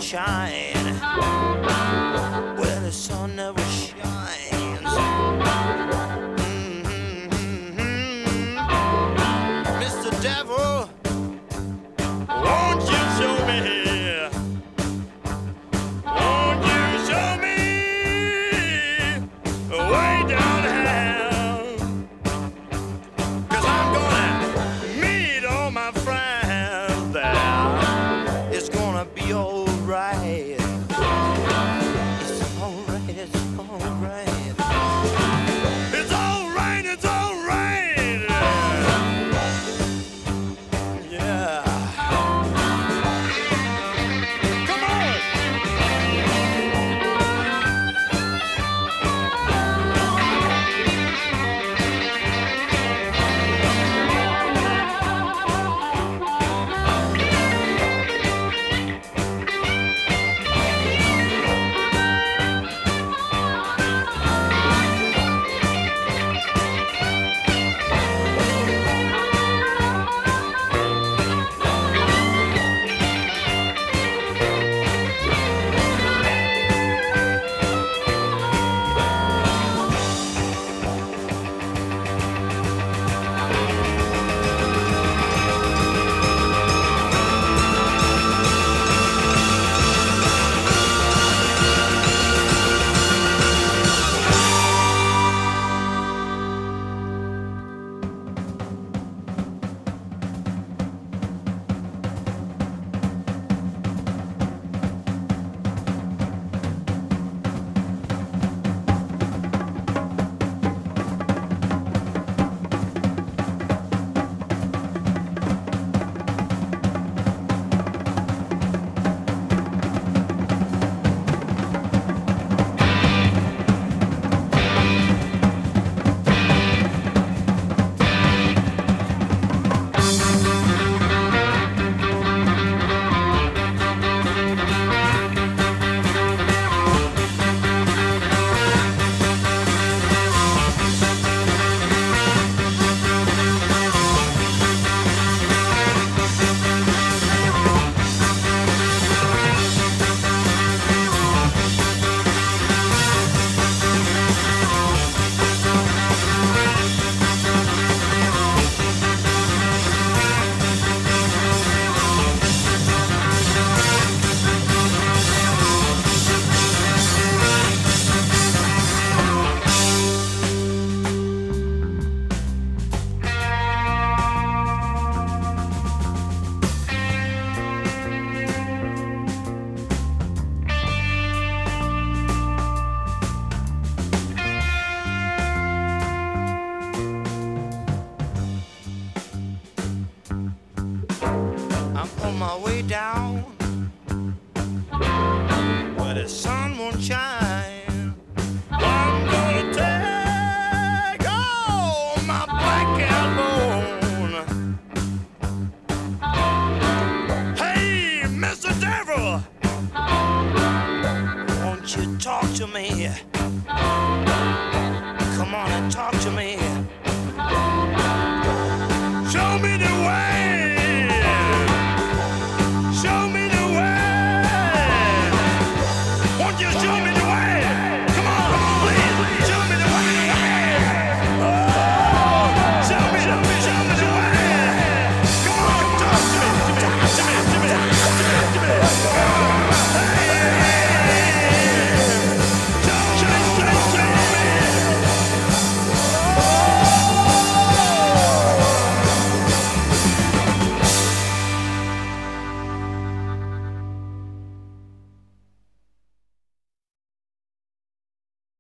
shine where the sun never shines. Mr. Devil, won't you show me? Won't you show me way down hell? 'Cause I'm gonna meet all my friends there. It's gonna be alright. It's alright, it's alright. It's alright, it's alright. Yeah. Come on. I'm on my way down where the sun won't shine. I'm gonna take all my black cat bone. Hey, Mr. Devil, won't you talk to me?